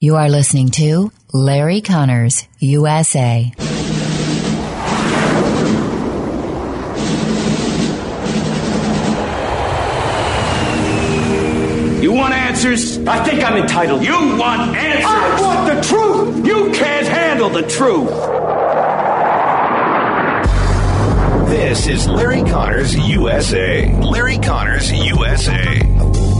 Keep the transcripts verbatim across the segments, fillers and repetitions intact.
You are listening to Larry Connors, U S A. You want answers? I think I'm entitled. You want answers? I want the truth! You can't handle the truth! This is Larry Connors, U S A. Larry Connors, U S A.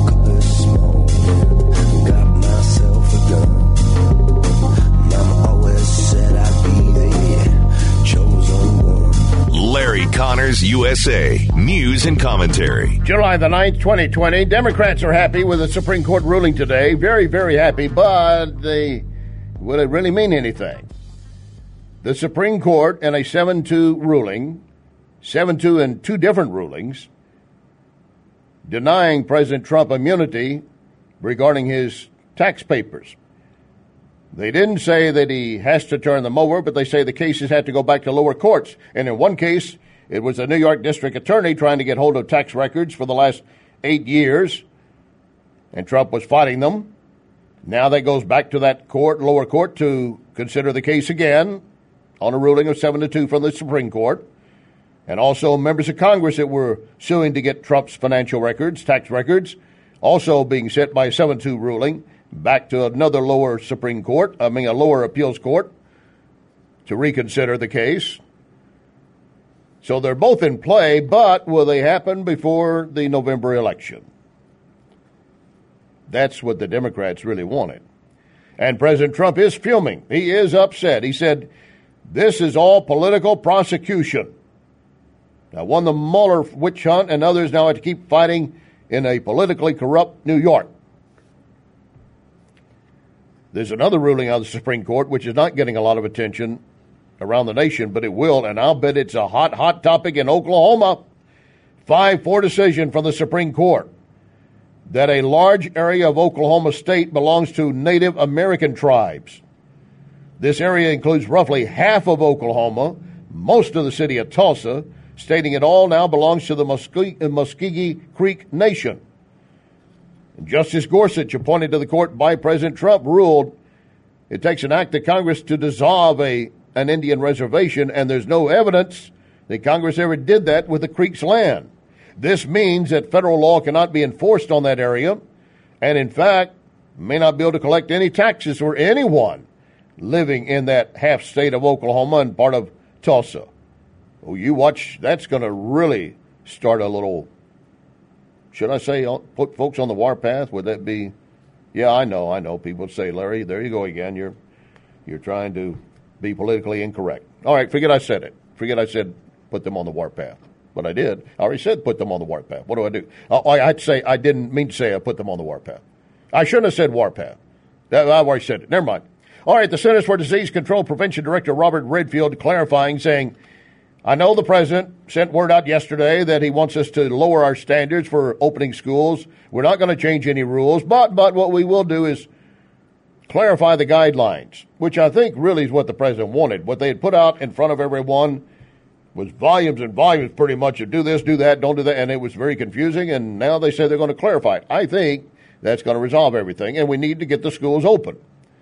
Larry Connors, U S A. News and commentary. July the ninth, twenty twenty. Democrats are happy with the Supreme Court ruling today. Very, very happy, but they, will it really mean anything? The Supreme Court, in a seven two ruling, seven two in two different rulings, denying President Trump immunity regarding his tax papers. They didn't say that he has to turn them over, but they say the cases had to go back to lower courts. And in one case, it was a New York district attorney trying to get hold of tax records for the last eight years, and Trump was fighting them. Now that goes back to that court, lower court, to consider the case again on a ruling of seven to two from the Supreme Court. And also members of Congress that were suing to get Trump's financial records, tax records, also being sent by a seven two ruling back to another lower Supreme Court, I mean a lower appeals court, to reconsider the case. So they're both in play, but will they happen before the November election? That's what the Democrats really wanted. And President Trump is fuming. He is upset. He said, this is all political prosecution. I won the Mueller witch hunt, and others now have to keep fighting in a politically corrupt New York. There's another ruling out of the Supreme Court, which is not getting a lot of attention around the nation, but it will, and I'll bet it's a hot, hot topic in Oklahoma. five four decision from the Supreme Court that a large area of Oklahoma State belongs to Native American tribes. This area includes roughly half of Oklahoma, most of the city of Tulsa, stating it all now belongs to the Muskeg- Muskegee Creek Nation. Justice Gorsuch, appointed to the court by President Trump, ruled it takes an act of Congress to dissolve a an Indian reservation, and there's no evidence that Congress ever did that with the Creek's land. This means that federal law cannot be enforced on that area, and in fact, may not be able to collect any taxes for anyone living in that half state of Oklahoma and part of Tulsa. Oh, you watch, that's going to really start a little... Should I say put folks on the warpath? Would that be? Yeah, I know, I know. People say, Larry, there you go again. You're you're trying to be politically incorrect. All right, forget I said it. Forget I said put them on the warpath. But I did. I already said put them on the warpath. What do I do? I, I'd say I didn't mean to say I put them on the warpath. I shouldn't have said warpath. I've already said it. Never mind. All right, the Centers for Disease Control Prevention Director Robert Redfield clarifying, saying, I know the president sent word out yesterday that he wants us to lower our standards for opening schools. We're not going to change any rules, but but what we will do is clarify the guidelines, which I think really is what the president wanted. What they had put out in front of everyone was volumes and volumes pretty much of do this, do that, don't do that, and it was very confusing, and now they say they're going to clarify it. I think that's going to resolve everything, and we need to get the schools open.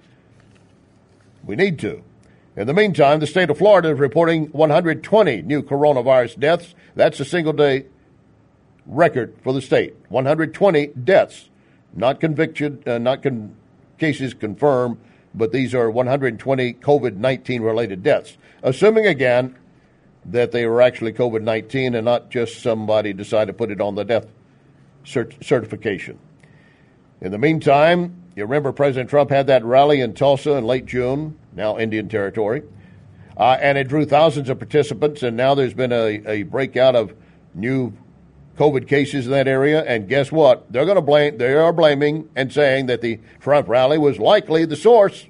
We need to. In the meantime, the state of Florida is reporting one hundred twenty new coronavirus deaths. That's a single-day record for the state. one hundred twenty deaths, not convicted, uh, not con- cases confirmed, but these are one hundred twenty COVID nineteen related deaths. Assuming, again, that they were actually COVID nineteen and not just somebody decided to put it on the death cert- certification. In the meantime, you remember President Trump had that rally in Tulsa in late June, now Indian Territory, uh, and it drew thousands of participants, and now there's been a, a breakout of new COVID cases in that area, and guess what? They're going to blame, they are blaming and saying that the Trump rally was likely the source.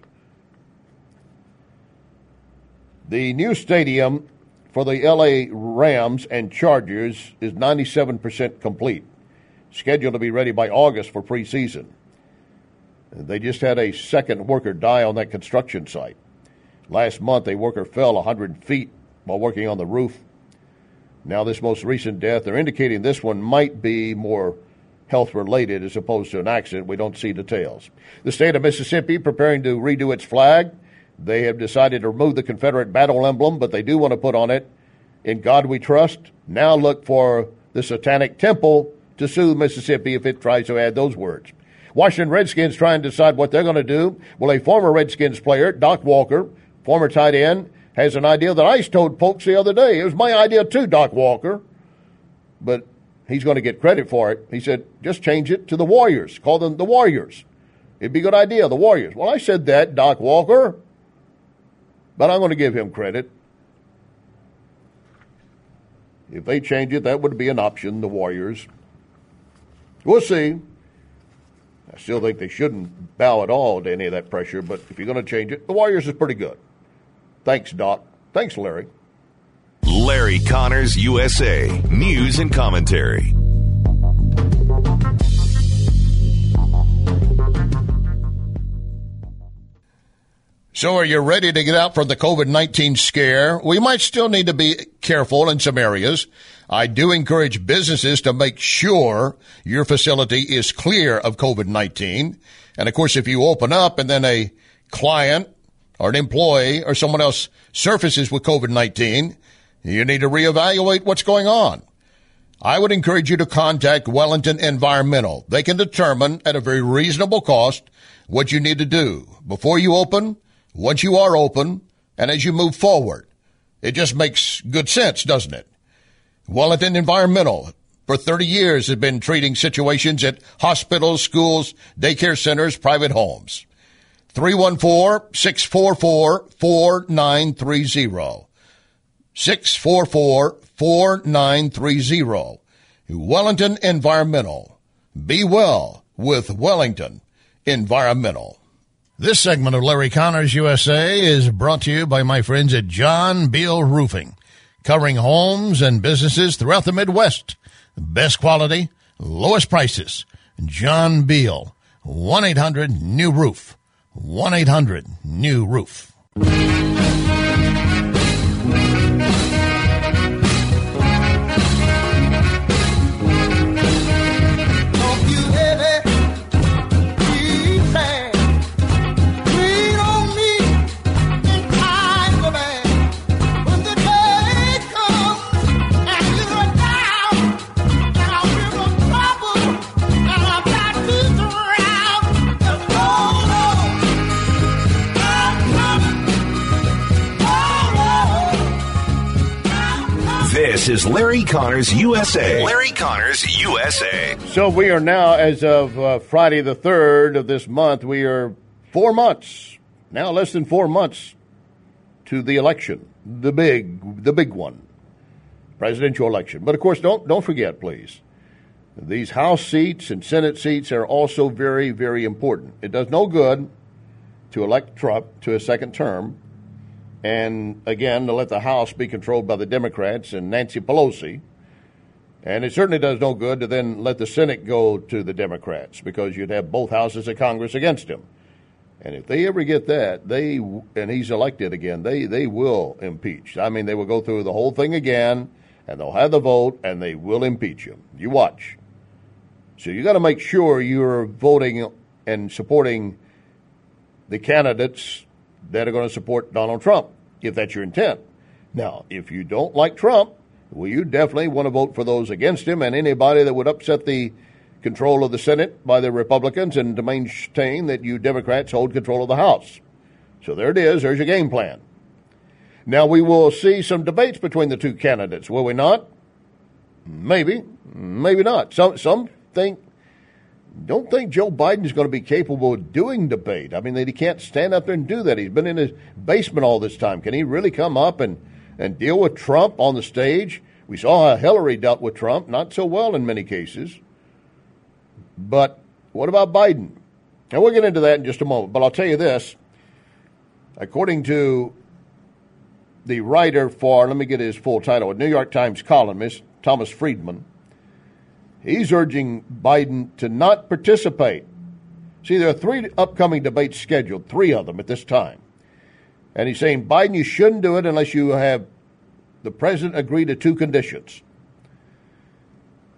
The new stadium for the L A Rams and Chargers is ninety-seven percent complete, scheduled to be ready by August for preseason. They just had a second worker die on that construction site. Last month, a worker fell one hundred feet while working on the roof. Now this most recent death, they're indicating this one might be more health-related as opposed to an accident. We don't see details. The state of Mississippi preparing to redo its flag. They have decided to remove the Confederate battle emblem, but they do want to put on it, "In God We Trust." Now look for the Satanic Temple to sue Mississippi if it tries to add those words. Washington Redskins trying to decide what they're going to do. Well, a former Redskins player, Doc Walker, former tight end, has an idea that I told folks the other day. It was my idea too, Doc Walker. But he's going to get credit for it. He said, just change it to the Warriors. Call them the Warriors. It'd be a good idea, the Warriors. Well, I said that, Doc Walker. But I'm going to give him credit. If they change it, that would be an option, the Warriors. We'll see. I still think they shouldn't bow at all to any of that pressure, but if you're going to change it, the Warriors is pretty good. Thanks, Doc. Thanks, Larry. Larry Connors, U S A. News and commentary. So are you ready to get out from the covid nineteen scare? We might still need to be careful in some areas. I do encourage businesses to make sure your facility is clear of covid nineteen. And, of course, if you open up and then a client or an employee or someone else surfaces with covid nineteen, you need to reevaluate what's going on. I would encourage you to contact Wellington Environmental. They can determine at a very reasonable cost what you need to do before you open, once you are open, and as you move forward. It just makes good sense, doesn't it? Wellington Environmental, for thirty years, has been treating situations at hospitals, schools, daycare centers, private homes. three one four, six four four, four nine three zero. six four four, four nine three zero. Wellington Environmental. Be well with Wellington Environmental. This segment of Larry Connors U S A is brought to you by my friends at John Beal Roofing, covering homes and businesses throughout the Midwest. Best quality, lowest prices. John Beal, one eight hundred new roof. one eight hundred new roof. This is Larry Connors, U S A. Larry Connors, U S A. So we are now, as of uh, Friday the third of this month, we are four months, now less than four months to the election, the big, the big one, presidential election. But, of course, don't don't forget, please, these House seats and Senate seats are also very, very important. It does no good to elect Trump to a second term and, again, to let the House be controlled by the Democrats and Nancy Pelosi. And it certainly does no good to then let the Senate go to the Democrats, because you'd have both houses of Congress against him. And if they ever get that, they and he's elected again, they, they will impeach. I mean, they will go through the whole thing again, and they'll have the vote, and they will impeach him. You watch. So you got to make sure you're voting and supporting the candidates that are going to support Donald Trump, if that's your intent. Now, if you don't like Trump, well, you definitely want to vote for those against him and anybody that would upset the control of the Senate by the Republicans and to maintain that you Democrats hold control of the House. So there it is. There's your game plan. Now, we will see some debates between the two candidates, will we not? Maybe. Maybe not. Some, some think Don't think Joe Biden is going to be capable of doing debate. I mean, that he can't stand up there and do that. He's been in his basement all this time. Can he really come up and, and deal with Trump on the stage? We saw how Hillary dealt with Trump, not so well in many cases. But what about Biden? And we'll get into that in just a moment. But I'll tell you this. According to the writer for, let me get his full title, a New York Times columnist, Thomas Friedman, he's urging Biden to not participate. See, there are three upcoming debates scheduled, three of them at this time. And he's saying, Biden, you shouldn't do it unless you have the president agree to two conditions.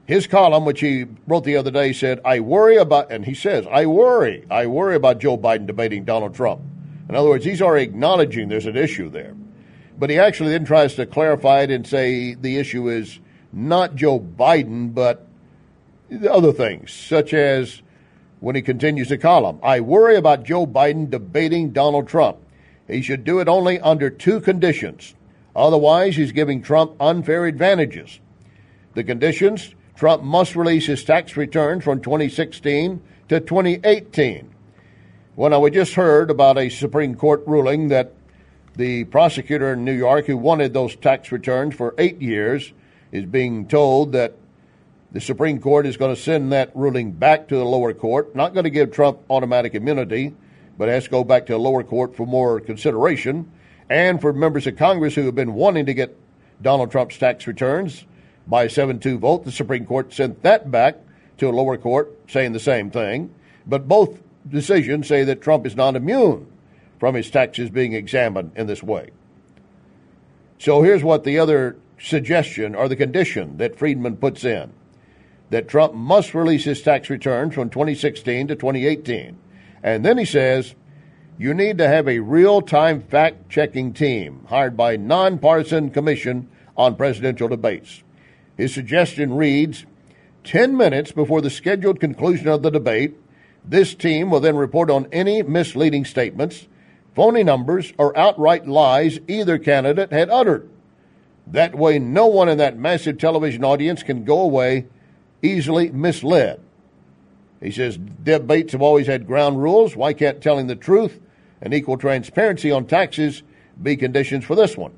His column, which he wrote the other day, said, I worry about, and he says, I worry, I worry about Joe Biden debating Donald Trump. In other words, he's already acknowledging there's an issue there. But he actually then tries to clarify it and say the issue is not Joe Biden, but other things, such as when he continues the column, I worry about Joe Biden debating Donald Trump. He should do it only under two conditions. Otherwise, he's giving Trump unfair advantages. The conditions, Trump must release his tax returns from twenty sixteen to twenty eighteen. Well, now, we just heard about a Supreme Court ruling that the prosecutor in New York who wanted those tax returns for eight years is being told that the Supreme Court is going to send that ruling back to the lower court, not going to give Trump automatic immunity, but has to go back to the lower court for more consideration. And for members of Congress who have been wanting to get Donald Trump's tax returns by a seven two vote, the Supreme Court sent that back to a lower court saying the same thing. But both decisions say that Trump is not immune from his taxes being examined in this way. So here's what the other suggestion or the condition that Friedman puts in, that Trump must release his tax returns from twenty sixteen to twenty eighteen. And then he says, you need to have a real-time fact-checking team hired by a nonpartisan commission on presidential debates. His suggestion reads, ten minutes before the scheduled conclusion of the debate, this team will then report on any misleading statements, phony numbers, or outright lies either candidate had uttered. That way, no one in that massive television audience can go away easily misled. He says debates have always had ground rules. Why can't telling the truth and equal transparency on taxes be conditions for this one?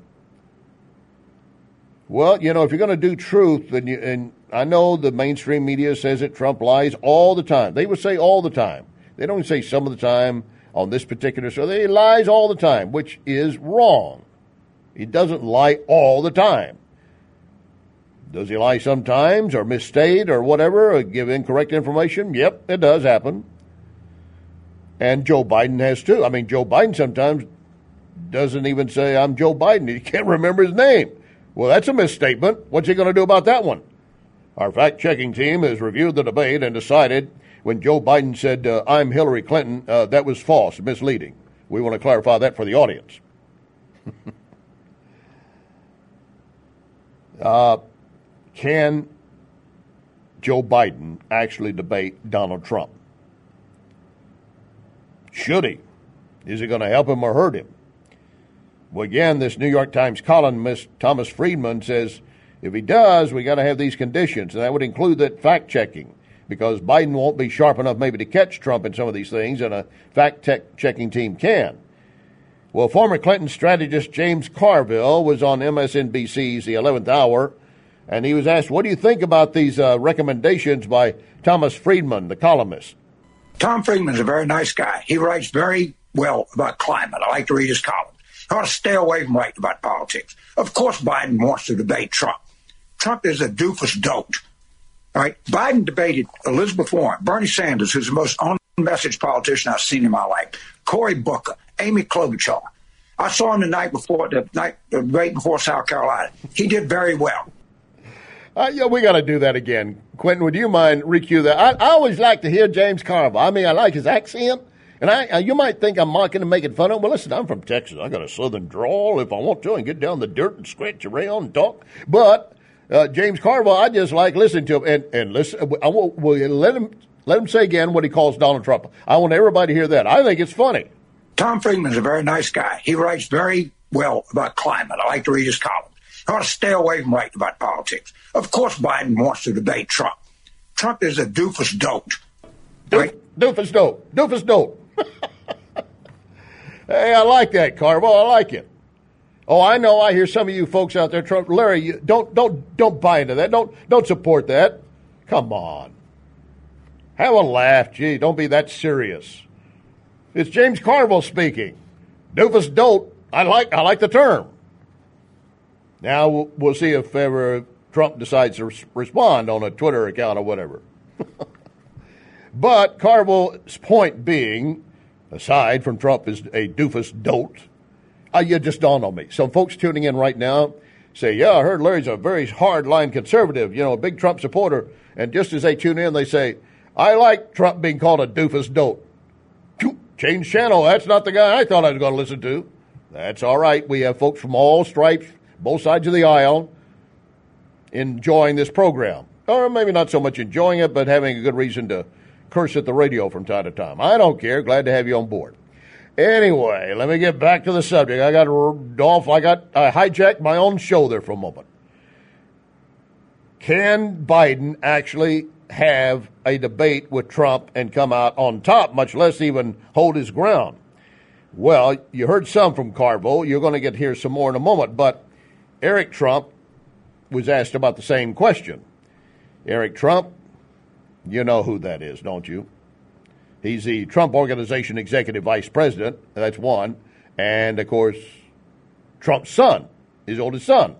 Well, you know, if you're going to do truth, then you, and I know the mainstream media says that Trump lies all the time. They would say all the time. They don't say some of the time on this particular show. They lies all the time, which is wrong. He doesn't lie all the time. Does he lie sometimes or misstate or whatever, or give incorrect information? Yep, it does happen. And Joe Biden has too. I mean, Joe Biden sometimes doesn't even say, I'm Joe Biden. He can't remember his name. Well, that's a misstatement. What's he going to do about that one? Our fact-checking team has reviewed the debate and decided when Joe Biden said, uh, I'm Hillary Clinton, uh, that was false, misleading. We want to clarify that for the audience. uh, can Joe Biden actually debate Donald Trump? Should he? Is it going to help him or hurt him? Well, again, this New York Times columnist, Thomas Friedman, says if he does, we got to have these conditions, and that would include that fact-checking, because Biden won't be sharp enough maybe to catch Trump in some of these things, and a fact-checking team can. Well, former Clinton strategist James Carville was on M S N B C's The eleventh Hour, and he was asked, what do you think about these uh, recommendations by Thomas Friedman, the columnist? Tom Friedman's a very nice guy. He writes very well about climate. I like to read his column. I ought to stay away from writing about politics. Of course Biden wants to debate Trump. Trump is a doofus dope. All right? Biden debated Elizabeth Warren, Bernie Sanders, who's the most on-message politician I've seen in my life, Cory Booker, Amy Klobuchar. I saw him the night before, the night, the debate before South Carolina. He did very well. Uh, yeah, we got to do that again. Quentin, would you mind recue that? I, I always like to hear James Carville. I mean, I like his accent. And I, uh, you might think I'm mocking and making fun of him. Well, listen, I'm from Texas. I got a southern drawl if I want to and get down the dirt and scratch around and talk. But uh, James Carville, I just like listening to him. And, and listen, I will, will let him let him say again what he calls Donald Trump. I want everybody to hear that. I think it's funny. Tom Friedman's a very nice guy. He writes very well about climate. I like to read his column. I ought to stay away from writing about politics. Of course Biden wants to debate Trump. Trump is a doofus dope. Doof, Right? Doofus dope. Doofus dope. Hey, I like that, Carville. I like it. Oh, I know. I hear some of you folks out there, Trump, Larry, you, don't don't don't buy into that. Don't don't support that. Come on, have a laugh. Gee, don't be that serious. It's James Carville speaking. Doofus dope. I like I like the term. Now we'll, we'll see if ever Trump decides to res- respond on a Twitter account or whatever. But Carville's point being, aside from Trump is a doofus dolt, uh, you just dawned on me. Some folks tuning in right now say, yeah, I heard Larry's a very hard-line conservative, you know, a big Trump supporter. And just as they tune in, they say, I like Trump being called a doofus dope. Change channel. That's not the guy I thought I was going to listen to. That's all right. We have folks from all stripes, both sides of the aisle, enjoying this program. Or maybe not so much enjoying it, but having a good reason to curse at the radio from time to time. I don't care. Glad to have you on board. Anyway, let me get back to the subject. I got Dolph. I got I hijacked my own show there for a moment. Can Biden actually have a debate with Trump and come out on top, much less even hold his ground? Well, you heard some from Carville. You're going to get to hear some more in a moment. But Eric Trump was asked about the same question. Eric Trump, you know who that is, don't you? He's the Trump Organization Executive Vice President. That's one. And, of course, Trump's son, his oldest son.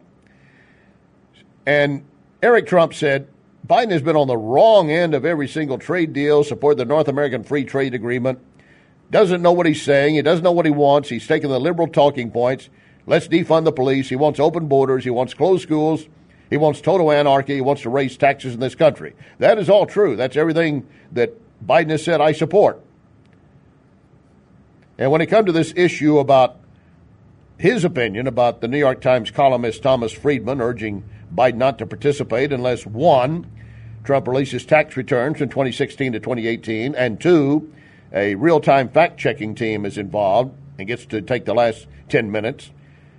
And Eric Trump said, Biden has been on the wrong end of every single trade deal, support the North American Free Trade Agreement, doesn't know what he's saying, he doesn't know what he wants, he's taking the liberal talking points, let's defund the police, he wants open borders, he wants closed schools, he wants total anarchy, he wants to raise taxes in this country. That is all true. That's everything that Biden has said I support. And when it comes to this issue about his opinion about the New York Times columnist Thomas Friedman urging Biden not to participate unless, one, Trump releases tax returns from twenty sixteen to twenty eighteen, and two, a real-time fact-checking team is involved and gets to take the last ten minutes.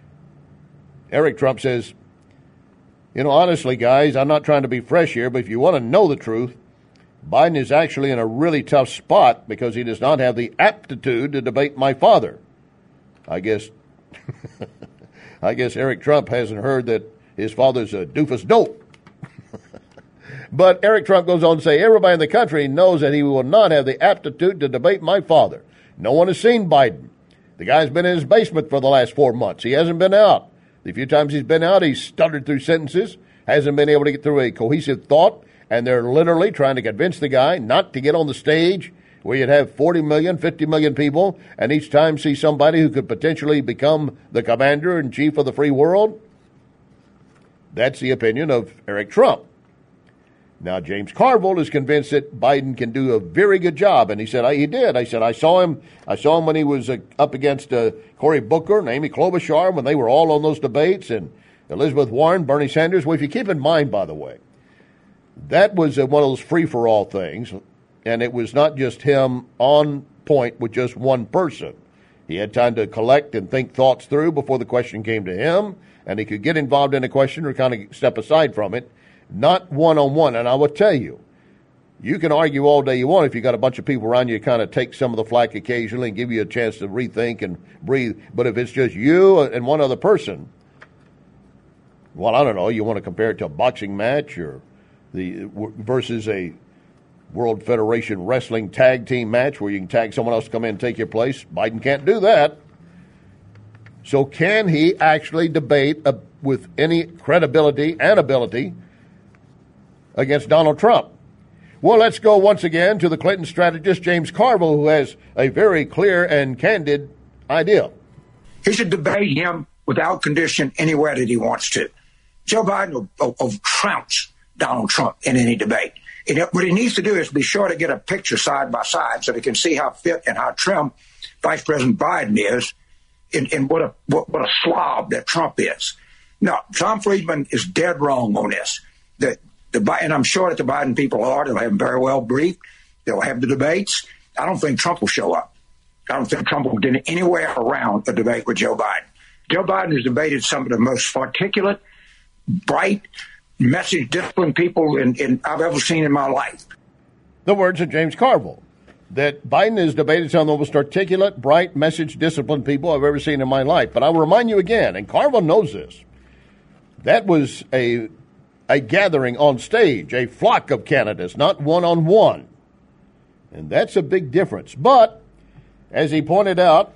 Eric Trump says, you know, honestly, guys, I'm not trying to be fresh here, but if you want to know the truth, Biden is actually in a really tough spot because he does not have the aptitude to debate my father. I guess, I guess Eric Trump hasn't heard that his father's a doofus dope. But Eric Trump goes on to say, everybody in the country knows that he will not have the aptitude to debate my father. No one has seen Biden. The guy's been in his basement for the last four months. He hasn't been out. The few times he's been out, he's stuttered through sentences, hasn't been able to get through a cohesive thought, and they're literally trying to convince the guy not to get on the stage where you'd have forty million, fifty million people, and each time see somebody who could potentially become the commander-in-chief of the free world. That's the opinion of Eric Trump. Now, James Carville is convinced that Biden can do a very good job, and he said, I, he did. I said, I saw him I saw him when he was uh, up against uh, Cory Booker and Amy Klobuchar when they were all on those debates, and Elizabeth Warren, Bernie Sanders. Well, if you keep in mind, by the way, that was uh, one of those free-for-all things, and it was not just him on point with just one person. He had time to collect and think thoughts through before the question came to him, and he could get involved in a question or kind of step aside from it. Not one-on-one. And I will tell you, you can argue all day you want if you got a bunch of people around you to kind of take some of the flack occasionally and give you a chance to rethink and breathe. But if it's just you and one other person, well, I don't know, you want to compare it to a boxing match or the versus a World Federation Wrestling tag team match where you can tag someone else to come in and take your place. Biden can't do that. So can he actually debate uh, with any credibility and ability against Donald Trump? Well, let's go once again to the Clinton strategist, James Carville, who has a very clear and candid idea. He should debate him without condition anywhere that he wants to. Joe Biden will, will, will trounce Donald Trump in any debate. And what he needs to do is be sure to get a picture side by side so they can see how fit and how trim Vice President Biden is and, and what, a, what, what a slob that Trump is. No, Tom Friedman is dead wrong on this. The, the, and I'm sure that the Biden people are. They'll have him very well briefed. They'll have the debates. I don't think Trump will show up. I don't think Trump will get anywhere around a debate with Joe Biden. Joe Biden has debated some of the most articulate, bright, message-disciplined people in, in, I've ever seen in my life. The words of James Carville, that Biden has debated some of the most articulate, bright, message-disciplined people I've ever seen in my life. But I'll remind you again, and Carville knows this, that was a a gathering on stage, a flock of candidates, not one-on-one. And that's a big difference. But, as he pointed out,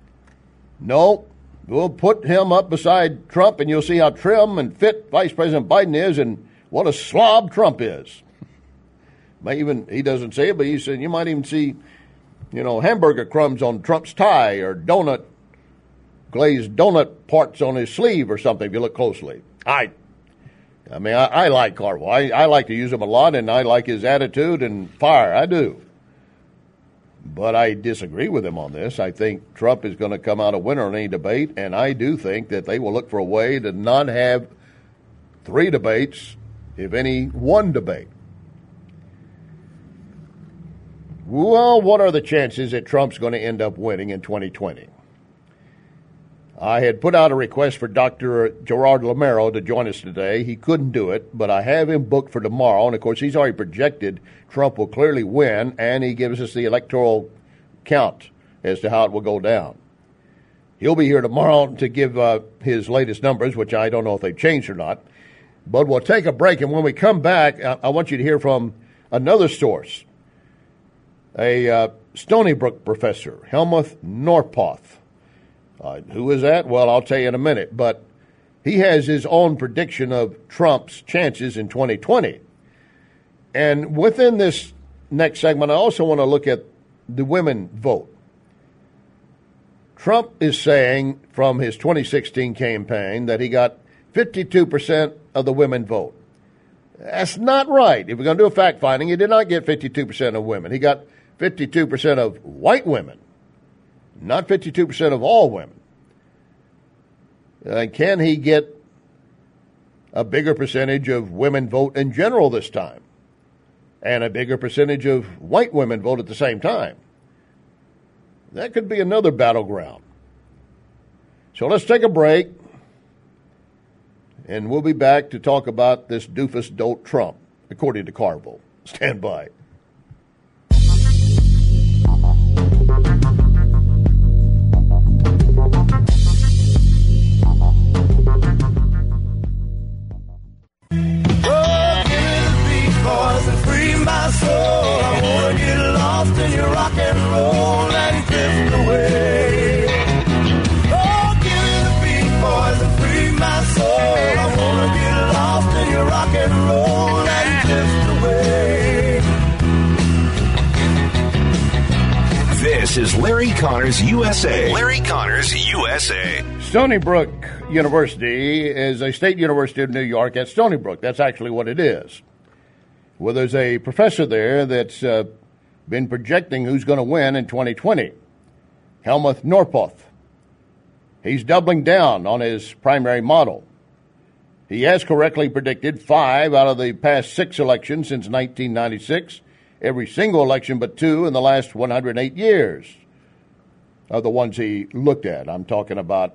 no, we'll put him up beside Trump, and you'll see how trim and fit Vice President Biden is and what a slob Trump is. May even, he doesn't say it, but he said you might even see, you know, hamburger crumbs on Trump's tie or donut, glazed donut parts on his sleeve or something if you look closely. I, I mean, I, I like Carville. I, I like to use him a lot, and I like his attitude and fire. I do. But I disagree with him on this. I think Trump is going to come out a winner in any debate, and I do think that they will look for a way to not have three debates, if any, one debate. Well, what are the chances that Trump's going to end up winning in twenty twenty? I had put out a request for Doctor Gerard Lamero to join us today. He couldn't do it, but I have him booked for tomorrow. And, of course, he's already projected Trump will clearly win, and he gives us the electoral count as to how it will go down. He'll be here tomorrow to give uh, his latest numbers, which I don't know if they've changed or not. But we'll take a break, and when we come back, I, I want you to hear from another source, a uh, Stony Brook professor, Helmuth Norpoth. Uh, who is that? Well, I'll tell you in a minute. But he has his own prediction of Trump's chances in twenty twenty. And within this next segment, I also want to look at the women vote. Trump is saying from his twenty sixteen campaign that he got fifty-two percent of the women vote. That's not right. If we're going to do a fact finding, he did not get fifty-two percent of women. He got fifty-two percent of white women, not fifty-two percent of all women. Uh, can he get a bigger percentage of women vote in general this time? And a bigger percentage of white women vote at the same time? That could be another battleground. So let's take a break, and we'll be back to talk about this doofus dolt Trump, according to Carville. Stand by. My soul, I wanna get lost in your rock and roll and drift away. Oh, give me the beat, boys, and free my soul. I wanna get lost in your rock and roll and drift away. This is Larry Connors U S A. Larry Connors U S A. Stony Brook University is a state university of New York at Stony Brook. That's actually what it is. Well, there's a professor there that's uh, been projecting who's going to win in twenty twenty, Helmuth Norpoth. He's doubling down on his primary model. He has correctly predicted five out of the past six elections since nineteen ninety-six, every single election but two in the last one hundred eight years of the ones he looked at. I'm talking about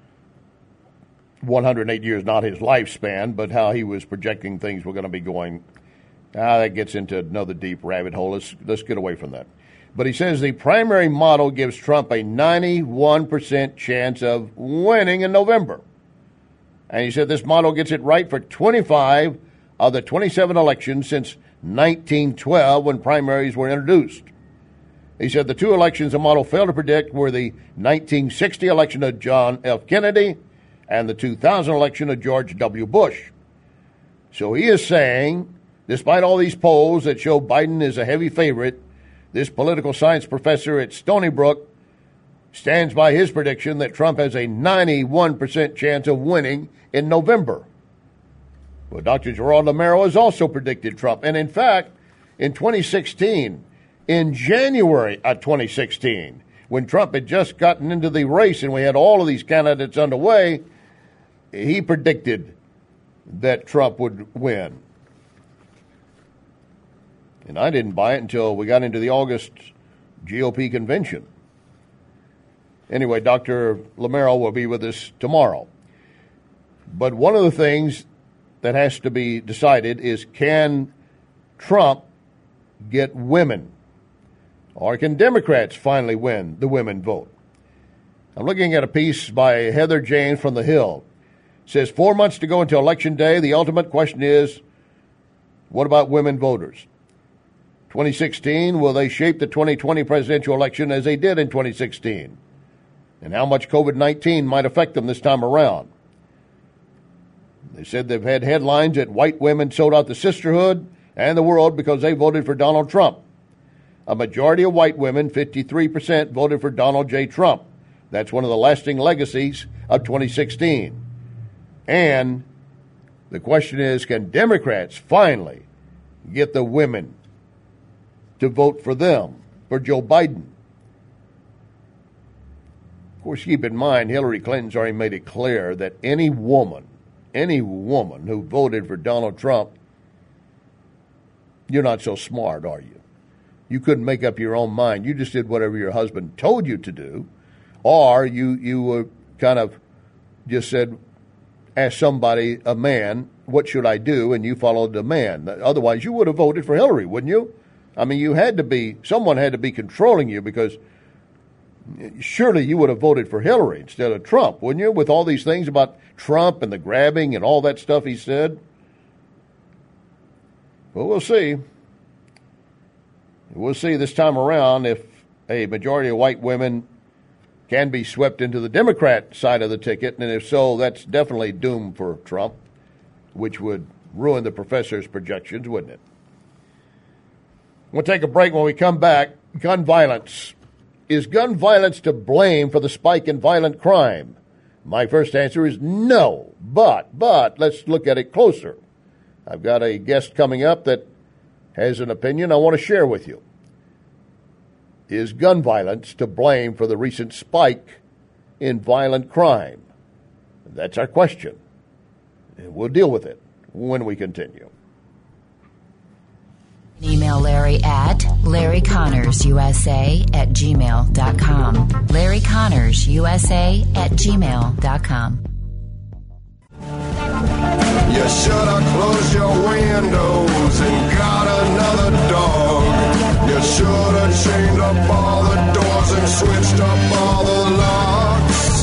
one hundred eight years, not his lifespan, but how he was projecting things were going to be going. Ah, that gets into another deep rabbit hole. Let's, let's get away from that. But he says the primary model gives Trump a ninety-one percent chance of winning in November. And he said this model gets it right for twenty-five of the twenty-seven elections since nineteen twelve when primaries were introduced. He said the two elections the model failed to predict were the nineteen sixty election of John F. Kennedy and the two thousand election of George W. Bush. So he is saying, despite all these polls that show Biden is a heavy favorite, this political science professor at Stony Brook stands by his prediction that Trump has a ninety-one percent chance of winning in November. Well, Doctor Gerard Lamero has also predicted Trump. And in fact, in twenty sixteen, in January of twenty sixteen, when Trump had just gotten into the race and we had all of these candidates underway, he predicted that Trump would win. And I didn't buy it until we got into the August G O P convention. Anyway, Doctor Lamero will be with us tomorrow. But one of the things that has to be decided is, can Trump get women? Or can Democrats finally win the women vote? I'm looking at a piece by Heather James from The Hill. It says, four months to go until Election Day. The ultimate question is, what about women voters? twenty sixteen, will they shape the twenty twenty presidential election as they did in twenty sixteen? And how much COVID nineteen might affect them this time around? They said they've had headlines that white women sold out the sisterhood and the world because they voted for Donald Trump. A majority of white women, fifty-three percent, voted for Donald J. Trump. That's one of the lasting legacies of twenty sixteen. And The question is, can Democrats finally get the women to vote for them, for Joe Biden? Of course, keep in mind, Hillary Clinton's already made it clear that any woman, any woman who voted for Donald Trump, you're not so smart, are you? You couldn't make up your own mind. You just did whatever your husband told you to do, or you you were kind of just said, ask somebody, a man, what should I do, and you followed the man. Otherwise, you would have voted for Hillary, wouldn't you? I mean, you had to be, someone had to be controlling you, because surely you would have voted for Hillary instead of Trump, wouldn't you, with all these things about Trump and the grabbing and all that stuff he said? Well, we'll see. We'll see this time around if a majority of white women can be swept into the Democrat side of the ticket, and if so, that's definitely doomed for Trump, which would ruin the professor's projections, wouldn't it? We'll take a break. When we come back. Gun violence. Is gun violence to blame for the spike in violent crime? My first answer is no, but, but, let's look at it closer. I've got a guest coming up that has an opinion I want to share with you. Is gun violence to blame for the recent spike in violent crime? That's our question. And we'll deal with it when we continue. Email Larry at Larry Connors U S A at gmail dot com. Larry Connors U S A at gmail dot com. You should have closed your windows and got another dog. You should have chained up all the doors and switched up all the locks.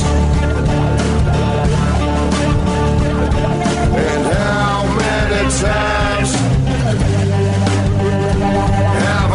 And how many times have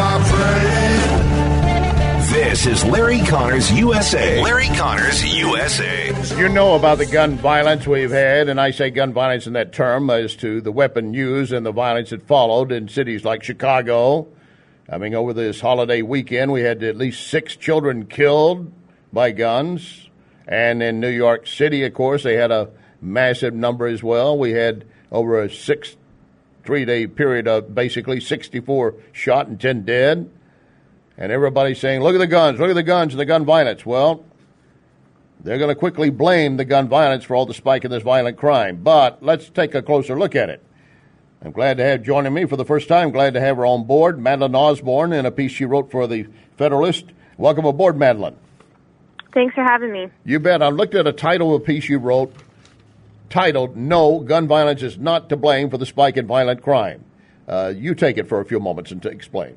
I prayed? This is Larry Connors U S A. Larry Connors U S A. You know about the gun violence we've had, and I say gun violence in that term as to the weapon used and the violence that followed in cities like Chicago. I mean, over this holiday weekend, we had at least six children killed by guns. And in New York City, of course, they had a massive number as well. We had over a six, three-day period of basically sixty-four shot and ten dead. And everybody's saying, look at the guns, look at the guns and the gun violence. Well, they're going to quickly blame the gun violence for all the spike in this violent crime. But let's take a closer look at it. I'm glad to have joining me for the first time. Glad to have her on board, Madeline Osborne, in a piece she wrote for the Federalist. Welcome aboard, Madeline. Thanks for having me. You bet. I looked at a title of a piece you wrote titled, No, Gun Violence is Not to Blame for the Spike in Violent Crime. Uh, you take it for a few moments and to explain.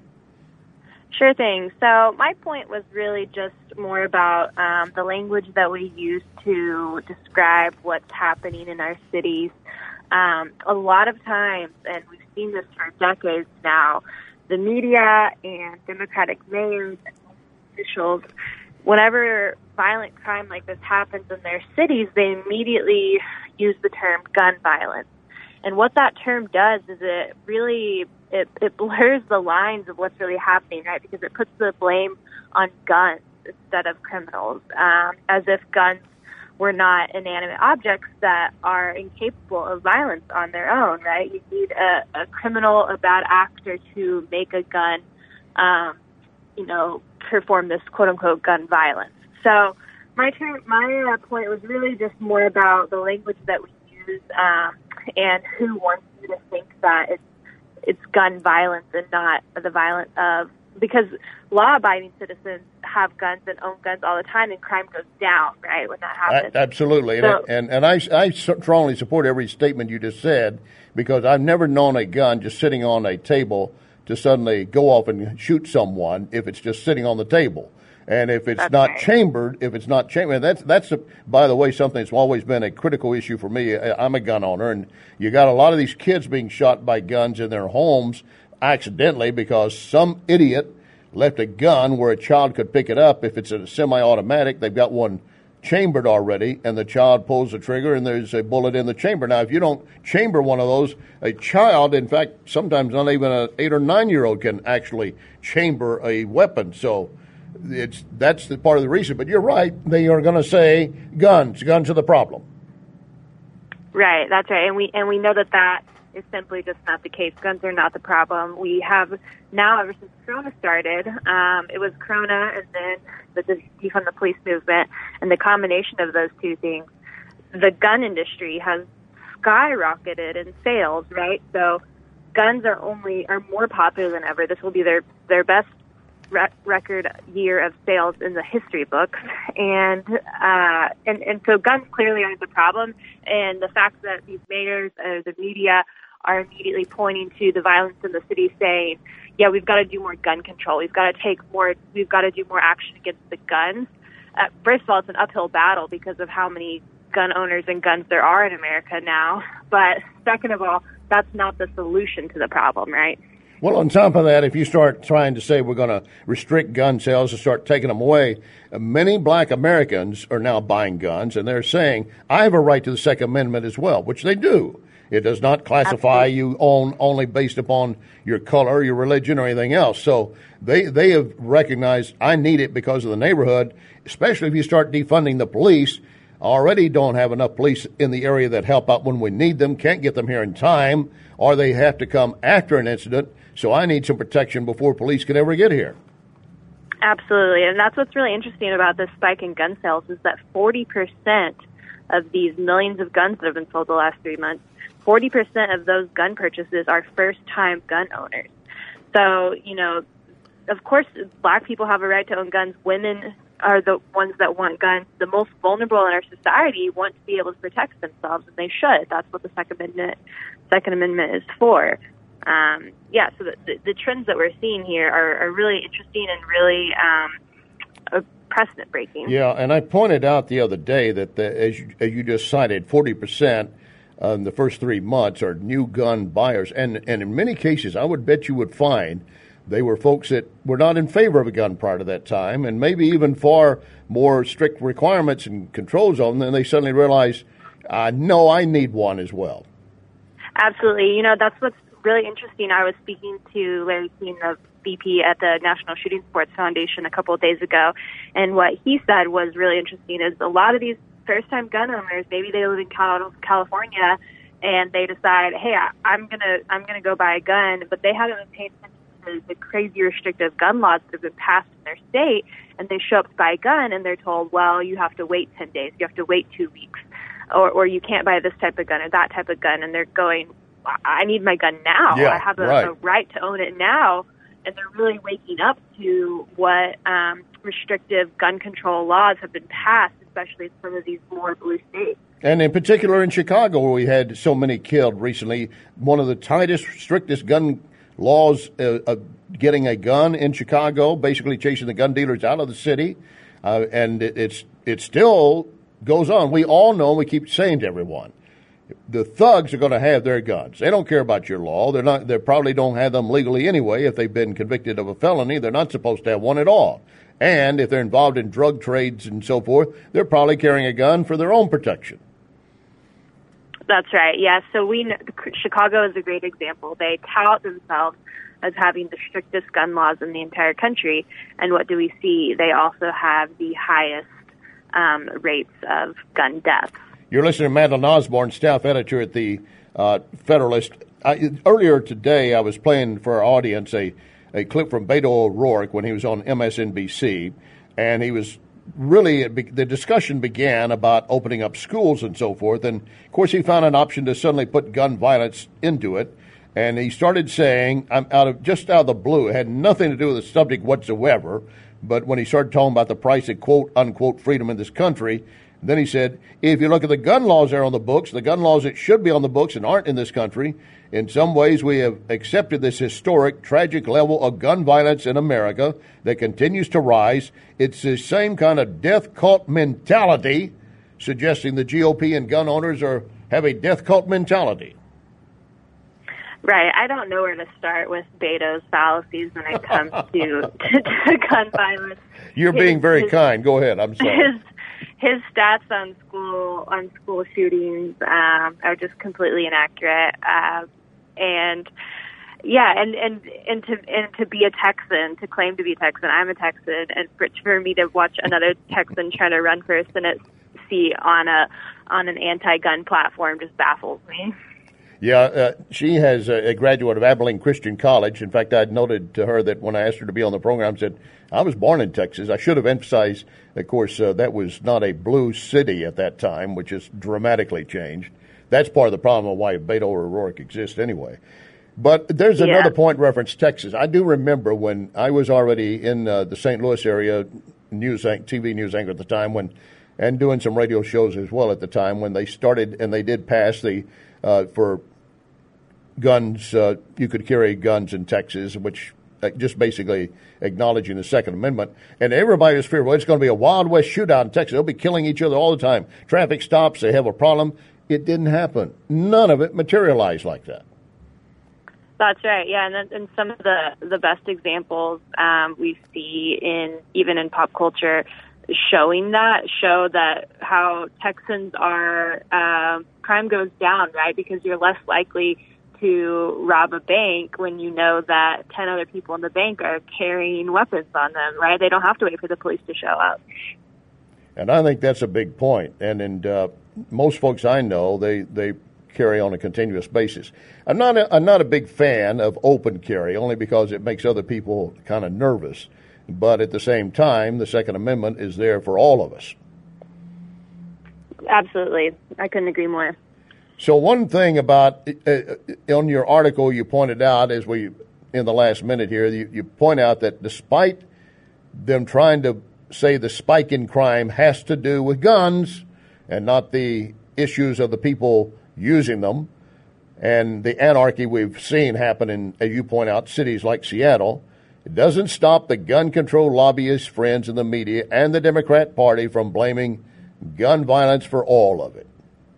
Sure thing. So my point was really just more about um, the language that we use to describe what's happening in our cities. Um, a lot of times, and we've seen this for decades now, the media and Democratic mayors and officials, whenever violent crime like this happens in their cities, they immediately use the term gun violence. And what that term does is it really, it, it blurs the lines of what's really happening, right? Because it puts the blame on guns instead of criminals, um, as if guns were not inanimate objects that are incapable of violence on their own, right? You need a, a criminal, a bad actor to make a gun, um, you know, perform this quote-unquote gun violence. So my term, my uh, point was really just more about the language that we use um, and who wants you to think that it's it's gun violence and not the violence of, because law-abiding citizens have guns and own guns all the time, and crime goes down, right, when that happens. Absolutely. So, and and, and I, I strongly support every statement you just said, because I've never known a gun just sitting on a table to suddenly go off and shoot someone if it's just sitting on the table. And if it's not right. chambered, if it's not chambered, that's, that's a, by the way, something that's always been a critical issue for me. I'm a gun owner, and you got a lot of these kids being shot by guns in their homes accidentally because some idiot left a gun where a child could pick it up. If it's a semi-automatic, they've got one chambered already, and the child pulls the trigger, and there's a bullet in the chamber. Now, if you don't chamber one of those, a child, in fact, sometimes not even an eight- or nine-year-old can actually chamber a weapon. So it's that's the part of the reason. But you're right. They are going to say guns. Guns are the problem. Right, that's right. And we and we know that that is simply just not the case. Guns are not the problem. We have now, ever since Corona started, um, it was Corona and then the defund the police movement, and the combination of those two things, the gun industry has skyrocketed in sales, right? So guns are only are more popular than ever. This will be their their best re- record year of sales in the history books, and uh, and and so guns clearly aren't the problem. And the fact that these mayors, uh, the media, are immediately pointing to the violence in the city, saying, "Yeah, we've got to do more gun control. We've got to take more. We've got to do more action against the guns." Uh, first of all, it's an uphill battle because of how many gun owners and guns there are in America now. But second of all, that's not the solution to the problem, right? Well, on top of that, if you start trying to say we're going to restrict gun sales and start taking them away, many black Americans are now buying guns, and they're saying, I have a right to the Second Amendment as well, which they do. It does not classify Absolutely. you on, only based upon your color, your religion, or anything else. So they, they have recognized I need it because of the neighborhood, especially if you start defunding the police. Already don't have enough police in the area that help out when we need them, can't get them here in time, or they have to come after an incident. So I need some protection before police can ever get here. Absolutely. And that's what's really interesting about this spike in gun sales is that forty percent of these millions of guns that have been sold the last three months, forty percent of those gun purchases are first-time gun owners. So, you know, of course, black people have a right to own guns. Women are the ones that want guns. The most vulnerable in our society want to be able to protect themselves, and they should. That's what the Second Amendment, Second Amendment is for. Um, yeah, so the, the, the trends that we're seeing here are, are really interesting and really um, precedent breaking. Yeah, and I pointed out the other day that, the, as, you, as you just cited, forty percent in the first three months are new gun buyers. And, and in many cases, I would bet you would find they were folks that were not in favor of a gun prior to that time, and maybe even far more strict requirements and controls on them, and they suddenly realize, uh, no, I need one as well. Absolutely. You know, that's what's really interesting. I was speaking to Larry Keene, the V P at the National Shooting Sports Foundation a couple of days ago, and what he said was really interesting is a lot of these first-time gun owners, maybe they live in California, and they decide, hey, I'm gonna I'm gonna go buy a gun, but they haven't been paying attention to the crazy restrictive gun laws that have been passed in their state, and they show up to buy a gun, and they're told, well, you have to wait ten days, you have to wait two weeks, or or you can't buy this type of gun or that type of gun, and they're going, I need my gun now. Yeah, I have a right. a right to own it now. And they're really waking up to what um, restrictive gun control laws have been passed, especially in some of these more blue states. And in particular in Chicago, where we had so many killed recently, one of the tightest, strictest gun laws uh, uh, getting a gun in Chicago, basically chasing the gun dealers out of the city. Uh, and it, it's it still goes on. We all know, and we keep saying to everyone, the thugs are going to have their guns. They don't care about your law. They're not. They probably don't have them legally anyway. If they've been convicted of a felony, they're not supposed to have one at all. And if they're involved in drug trades and so forth, they're probably carrying a gun for their own protection. That's right. Yeah. So we know, Chicago is a great example. They tout themselves as having the strictest gun laws in the entire country, and what do we see? They also have the highest um, rates of gun deaths. You're listening to Madeline Osborne, staff editor at the uh, Federalist. I, earlier today, I was playing for our audience a, a clip from Beto O'Rourke when he was on M S N B C, and he was really, the discussion began about opening up schools and so forth, and of course he found an option to suddenly put gun violence into it, and he started saying, I'm out of just out of the blue, it had nothing to do with the subject whatsoever, but when he started talking about the price of quote-unquote freedom in this country, then he said, if you look at the gun laws that are on the books, the gun laws that should be on the books and aren't in this country, in some ways we have accepted this historic, tragic level of gun violence in America that continues to rise. It's the same kind of death cult mentality, suggesting the G O P and gun owners are have a death cult mentality. Right. I don't know where to start with Beto's fallacies when it comes to, to, to gun violence. You're his, being very his, kind. Go ahead. I'm sorry. His, his stats on school on school shootings um, are just completely inaccurate. Uh, and yeah, and, and, and to and to be a Texan, to claim to be a Texan, I'm a Texan, and for, for me to watch another Texan try to run for a Senate see on a on an anti-gun platform just baffles me. Yeah, uh, she has a, a graduate of Abilene Christian College. In fact, I noted to her that when I asked her to be on the program, I said, I was born in Texas. I should have emphasized, of course, uh, that was not a blue city at that time, which has dramatically changed. That's part of the problem of why Beto or O'Rourke exists anyway. But there's Yeah. another point reference Texas. I do remember when I was already in uh, the Saint Louis area, news anch- T V news anchor at the time, when, and doing some radio shows as well at the time, when they started and they did pass the, uh, for guns, uh, you could carry guns in Texas, which uh, just basically acknowledging the Second Amendment. And everybody was fearful. It's going to be a Wild West shootout in Texas. They'll be killing each other all the time. Traffic stops. They have a problem. It didn't happen. None of it materialized like that. That's right, yeah, and, and some of the, the best examples um, we see in even in pop culture showing that, show that how Texans are, um, crime goes down, right, because you're less likely to rob a bank when you know that ten other people in the bank are carrying weapons on them, right? They don't have to wait for the police to show up. And I think that's a big point. And, and uh, most folks I know, they, they carry on a continuous basis. I'm not a, I'm not a big fan of open carry, only because it makes other people kind of nervous. But at the same time, the Second Amendment is there for all of us. Absolutely. I couldn't agree more. So one thing about, uh, on your article you pointed out, as we, in the last minute here, you, you point out that despite them trying to say the spike in crime has to do with guns and not the issues of the people using them and the anarchy we've seen happen in, as you point out, cities like Seattle, it doesn't stop the gun control lobbyist friends in the media and the Democrat Party from blaming gun violence for all of it.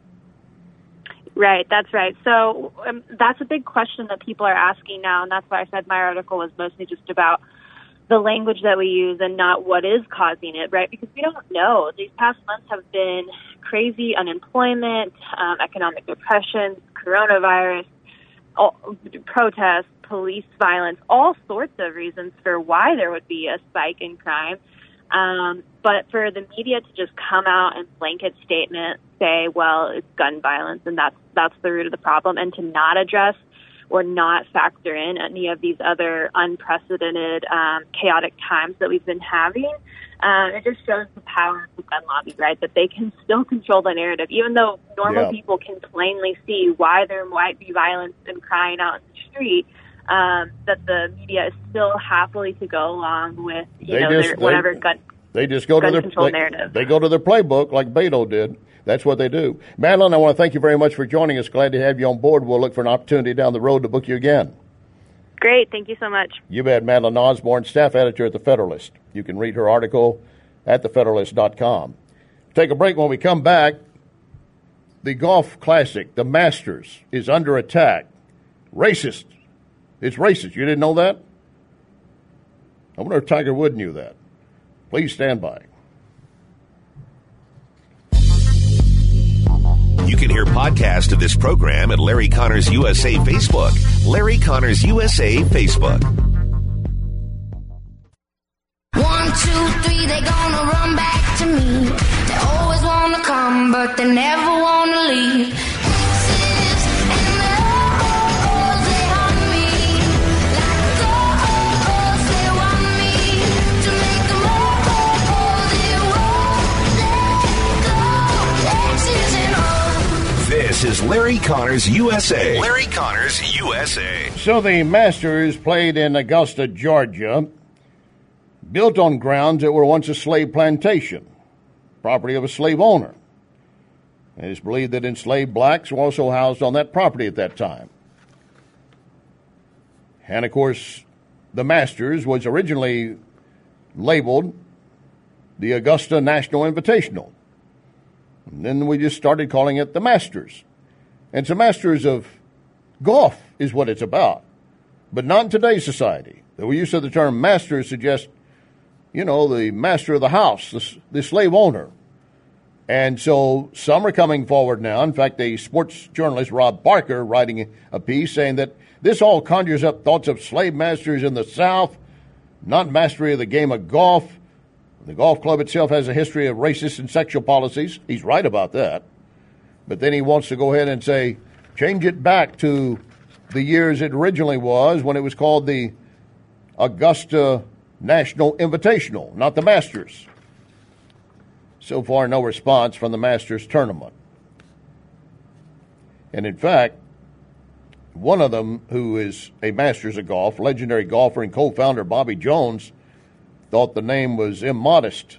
Right, that's right. So um, that's a big question that people are asking now, and that's why I said my article was mostly just about the language that we use and not what is causing it, right? Because we don't know. These past months have been crazy unemployment, um, economic depression, coronavirus, all, protests, police violence, all sorts of reasons for why there would be a spike in crime. Um, but for the media to just come out and blanket statement say, well, it's gun violence and that's that's the root of the problem, and to not address or not factor in any of these other unprecedented, um, chaotic times that we've been having, uh, it just shows the power of the gun lobby, right? That they can still control the narrative, even though normal yeah. people can plainly see why there might be violence and crying out in the street. Um, that the media is still happily to go along with, you they know, just, their, whatever they, gun they just go gun to their control they, narrative. They go to their playbook like Beto did. That's what they do. Madeline, I want to thank you very much for joining us. Glad to have you on board. We'll look for an opportunity down the road to book you again. Great. Thank you so much. You bet. Madeline Osborne, staff editor at The Federalist. You can read her article at the federalist dot com. Take a break. When we come back, the golf classic, the Masters, is under attack. Racist. It's racist. You didn't know that? I wonder if Tiger Woods knew that. Please stand by. You can hear podcasts of this program at Larry Connors U S A Facebook. Larry Connors U S A Facebook. One, two, three, they gonna run back to me. They always wanna come, but they never wanna leave. Exes and the oh-ohs, they haunt me. Like oh-ohs, they want me to make them oh-oh, they won't let go. Exes and oh. This is Larry Connors U S A. Larry Connors U S A. So the Masters played in Augusta, Georgia, built on grounds that were once a slave plantation, property of a slave owner. It is believed that enslaved blacks were also housed on that property at that time. And, of course, the Masters was originally labeled the Augusta National Invitational. And then we just started calling it the Masters. And it's the Masters of golf is what it's about, but not in today's society. The use of the term Masters suggests, you know, the master of the house, the, the slave owner. And so some are coming forward now. In fact, a sports journalist, Rob Barker, writing a piece saying that this all conjures up thoughts of slave masters in the South, not mastery of the game of golf. The golf club itself has a history of racist and sexual policies. He's right about that. But then he wants to go ahead and say, change it back to the years it originally was when it was called the Augusta National Invitational, not the Masters. So far, no response from the Masters tournament. And in fact, one of them, who is a Masters of golf, legendary golfer and co-founder Bobby Jones, thought the name was immodest.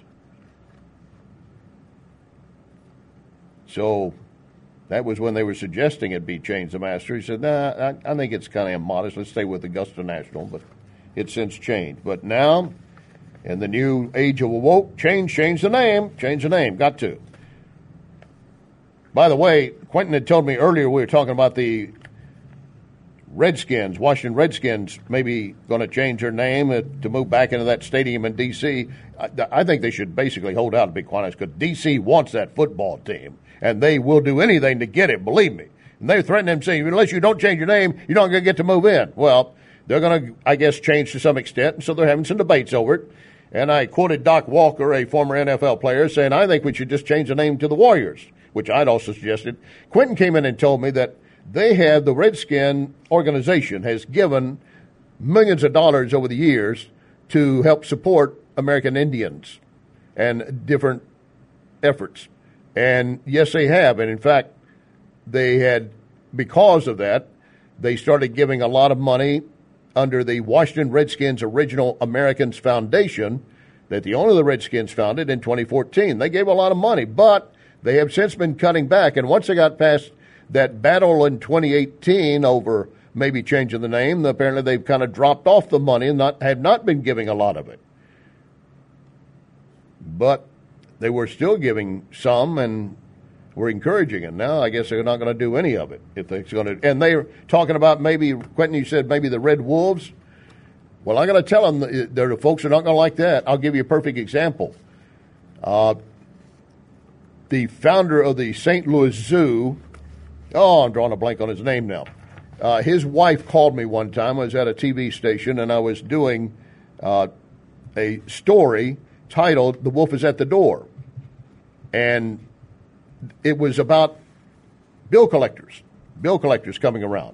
So that was when they were suggesting it be changed to Masters. He said, nah, I, I think it's kind of immodest. Let's stay with Augusta National. But it's since changed. But now, in the new age of awoke, change, change the name. Change the name. Got to. By the way, Quentin had told me earlier we were talking about the Redskins, Washington Redskins, maybe going to change their name uh, to move back into that stadium in D C I, I think they should basically hold out, to be quite honest, because D C wants that football team, and they will do anything to get it, believe me. And they're threatening them, saying, unless you don't change your name, you're not going to get to move in. Well, they're going to, I guess, change to some extent, and so they're having some debates over it. And I quoted Doc Walker, a former N F L player, saying, I think we should just change the name to the Warriors, which I'd also suggested. Quentin came in and told me that they have, the Redskin organization has given millions of dollars over the years to help support American Indians and different efforts. And yes, they have. And in fact, they had, because of that, they started giving a lot of money under the Washington Redskins Original Americans Foundation that the owner of the Redskins founded in twenty fourteen. They gave a lot of money, but they have since been cutting back. And once they got past that battle in twenty eighteen over maybe changing the name, apparently they've kind of dropped off the money and not have not been giving a lot of it. But they were still giving some and were encouraging it. Now I guess they're not going to do any of it if they're going to. And they're talking about maybe, Quentin, you said maybe the Red Wolves. Well, I'm going to tell them that the folks are not going to like that. I'll give you a perfect example. Uh, the founder of the Saint Louis Zoo, oh, I'm drawing a blank on his name now. Uh, his wife called me one time. I was at a T V station, and I was doing uh, a story titled "The Wolf is at the Door." And it was about bill collectors, bill collectors coming around.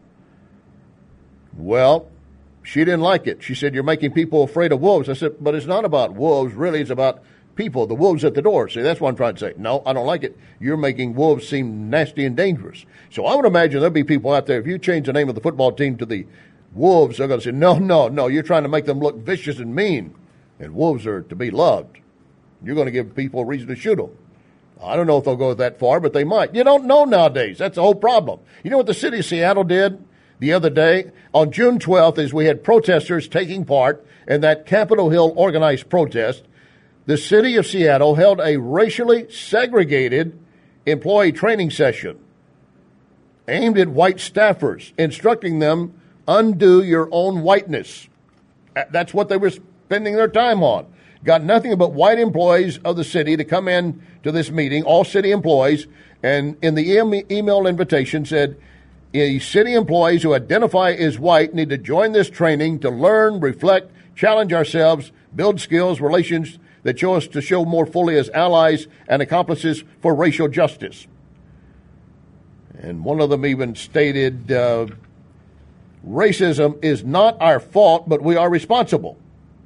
Well, she didn't like it. She said, you're making people afraid of wolves. I said, but it's not about wolves. Really, it's about people, the wolves at the door. See, that's what I'm trying to say. No, I don't like it. You're making wolves seem nasty and dangerous. So I would imagine there'll be people out there, if you change the name of the football team to the Wolves, they're going to say, no, no, no, you're trying to make them look vicious and mean. And wolves are to be loved. You're going to give people a reason to shoot them. I don't know if they'll go that far, but they might. You don't know nowadays. That's the whole problem. You know what the city of Seattle did the other day? On June twelfth, as we had protesters taking part in that Capitol Hill organized protest, the city of Seattle held a racially segregated employee training session aimed at white staffers, instructing them, undo your own whiteness. That's what they were spending their time on. Got nothing but white employees of the city to come in to this meeting, all city employees, and in the e- email invitation said, city employees who identify as white need to join this training to learn, reflect, challenge ourselves, build skills, relations that show us to show more fully as allies and accomplices for racial justice. And one of them even stated, uh, racism is not our fault, but we are responsible.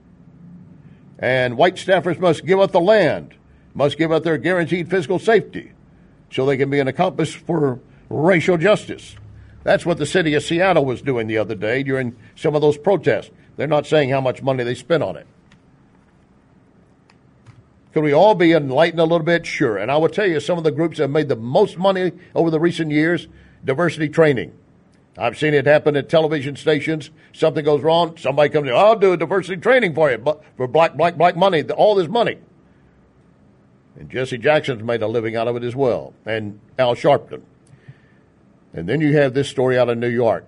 And white staffers must give up the land, must give up their guaranteed physical safety so they can be an accomplice for racial justice. That's what the city of Seattle was doing the other day during some of those protests. They're not saying how much money they spent on it. Could we all be enlightened a little bit? Sure. And I will tell you, some of the groups that have made the most money over the recent years, diversity training. I've seen it happen at television stations. Something goes wrong, somebody comes in, I'll do a diversity training for you, but for black, black, black money, all this money. And Jesse Jackson's made a living out of it as well, and Al Sharpton. And then you have this story out of New York.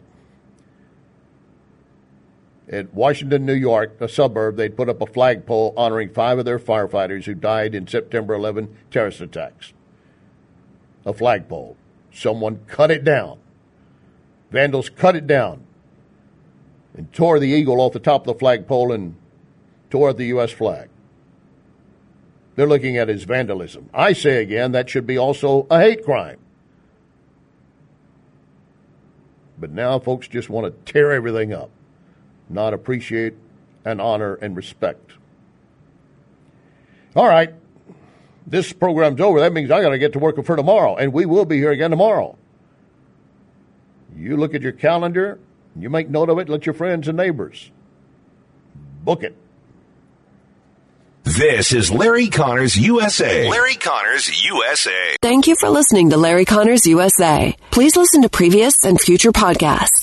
At Washington, New York, a suburb, they'd put up a flagpole honoring five of their firefighters who died in September eleventh terrorist attacks. A flagpole. Someone cut it down. Vandals cut it down and tore the eagle off the top of the flagpole and tore up the U S flag. They're looking at it as vandalism. I say again, that should be also a hate crime. But now folks just want to tear everything up, not appreciate and honor and respect. All right. This program's over. That means I got to get to work for tomorrow, and we will be here again tomorrow. You look at your calendar, you make note of it, let your friends and neighbors book it. This is Larry Connors U S A. Larry Connors U S A. Thank you for listening to Larry Connors U S A. Please listen to previous and future podcasts